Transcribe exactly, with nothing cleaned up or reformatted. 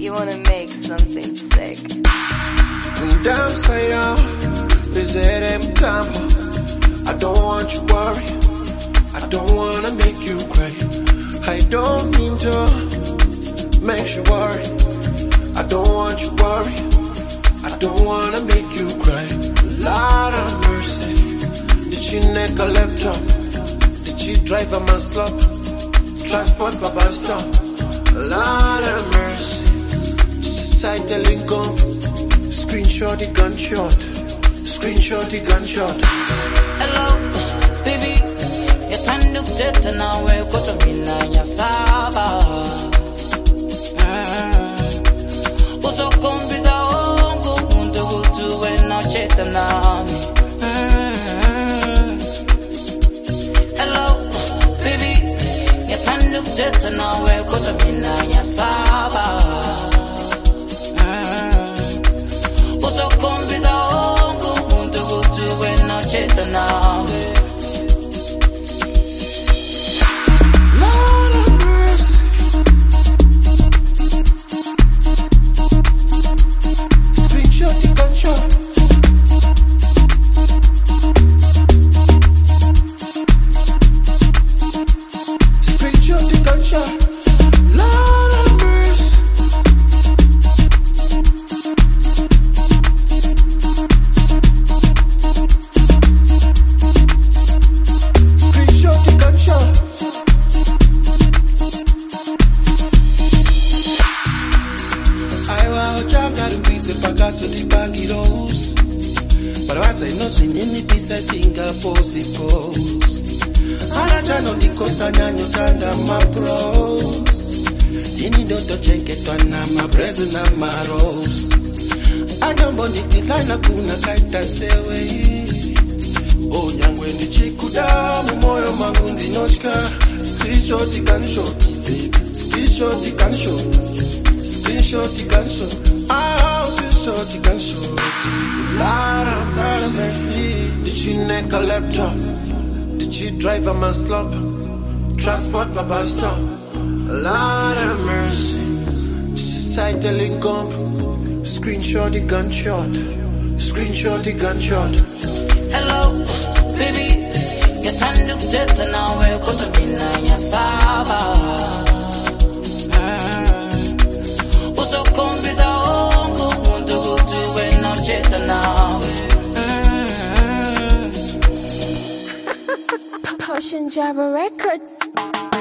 You wanna make something sick. Downside out, is it em time? I don't want you worry. I don't wanna make you cry. I don't mean to make you worry. I don't want you worry. I don't wanna make you cry. Lord of mercy. Did you neck a laptop? Did you drive a man slop? Transport Baba stop. Lord of mercy. Side telling come. Screenshot the gunshot. Screenshot the gunshot. Hello, baby. Yatandu kuteta nawe koto mina nyasaba. Uso kumbiza ongo mundu gutu wena cheta nami. Hello, baby. Yatandu kuteta nawe koto mina nyasaba. Uso kumbiza ongo mundu gutu wena cheta nami. Drive a man slop, transport Baba stop. Lord of mercy. This is side telling gump. Screenshot the gunshot. Screenshot the gunshot. Hello, baby. Yatandu kuteta nawe koto mina nyasaba. Uso kumbiza ongo mundu gutu wena cheta nawe. Potion Java Records.